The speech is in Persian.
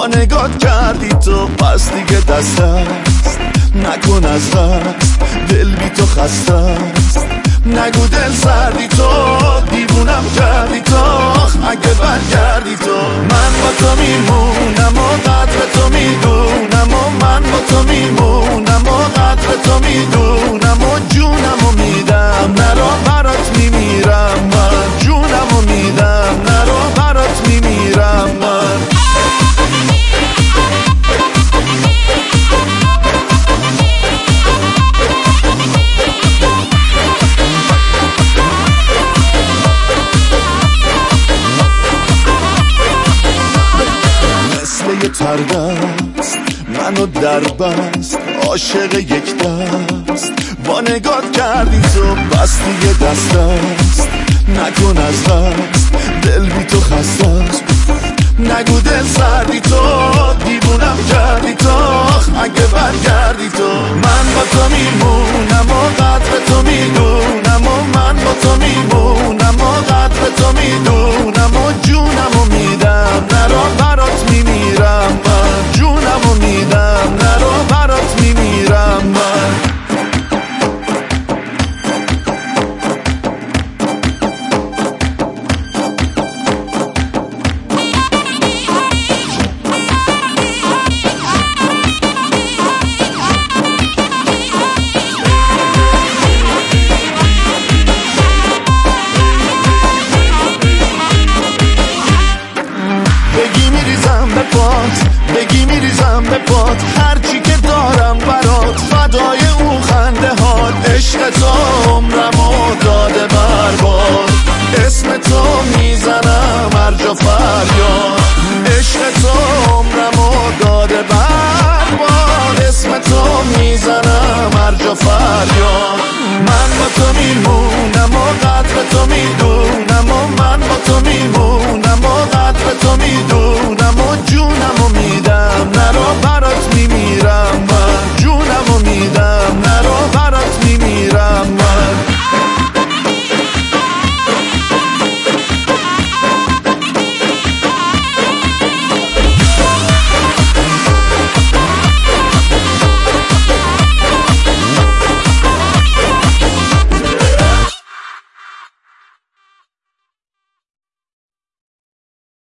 نگات کردی تو پس دیگه دست است نکن از دست دل بی تو خسته است نگو دل سردی تو دیوونم کردی تو اگه برگردی تو من با تو میمونم و قدر تو میدونم و من با تو میمونم و قدر تو میدونم و جونم و میدم نرو برات میمیرم من جونم و میدم نرو برات میمیرم من یه تردست منو در بست عاشق یک دست با نگات کردی تو بس دیگه دست است نکن از دست دل بی تو خسته است نگو دل سردی تو دیوونم کردی تو اگه برگردی